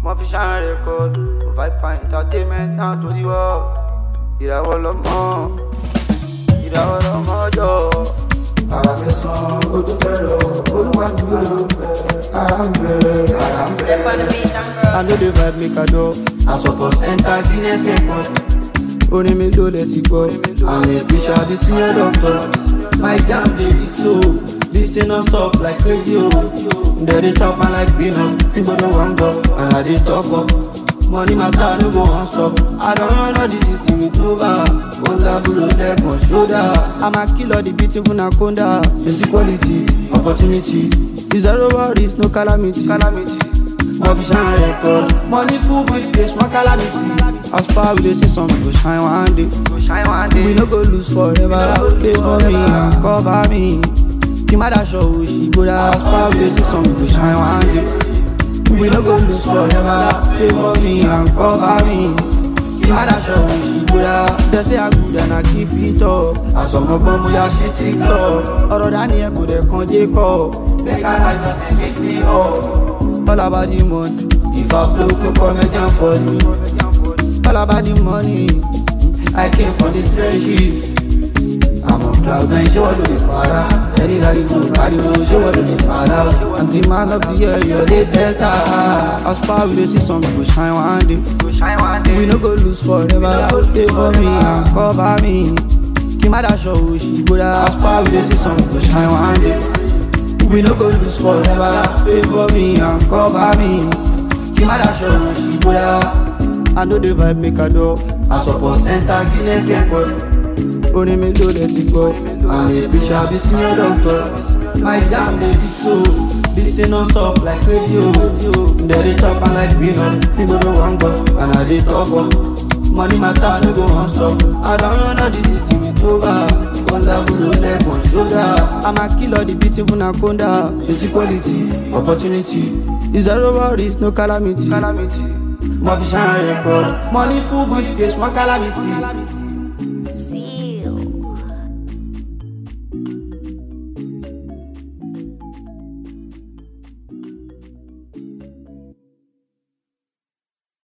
Mo fi shine record, vibe and entertainment now to the world. Ìràwọ̀ lọmọ, ìràwọ̀ lọmọ jọ. Ara fẹ́ san, ojú fẹ́ rọ, olúwa dúró ló fẹ́. Ara ń bẹ̀rẹ̀, ara ń bẹ̀rẹ̀. I know the vibe make a door. I suppose enter Guinness record. Orin mi ló lẹ ti gbọ́. I'm a bishop, the senior doctor. My jam dey beat so. This thing non stop like radio. They chop man like peanut. People don't want go, and I dey talk up. Money matter no go on stop. I don't run all the city with Nova. Ola bulo leg on shoulder. I'm a killer, the beautiful anaconda. It's equality, opportunity. It's zero worries, no calamity. Mo fi shine record. Money full with face, one calamity. As far we dey see some go shine one day. We no go lose forever. Pay for me and cover me. The mother show she go da. As far we dey see some go shine one day. We no go lose forever. Pay for me and cover me. The mother show she go da. They say I good and I keep it up. As some of them we are shit TikTok. Ọ̀rọ̀ dání ẹ kò dẹ̀ kan dé kọ́. Make I like just take me up. All about the money. If I blow, go come and for me. All about the money. I came from the trenches. I'm on cloud nine, show what do the para. Any lady go party, show what do the para. I'm the man of the year, you're the best star. As far we see some go shine one day. We no go lose forever. Pay for me and cover me. Kimada show she go da. As far we see some go shine one day. We no go lose forever. Pay for me and cover me. Kimada show she go da. I know the vibe make a door. I suppose enter Guinness record. Orin mi ló lẹ ti gbọ́. I'm a bishop, the senior doctor. My jam dey beat so. This thing non stop like radio. They chop man like peanut. People don't want go, and I dey talk up. Money matter no go on stop. I don't run all the city with Nova. Ola bulo leg on shoulder. I'm a killer, the beautiful anaconda. It's equality, opportunity. It's zero worries, no calamity. Mo fi shine record. Money full with face, one calamity.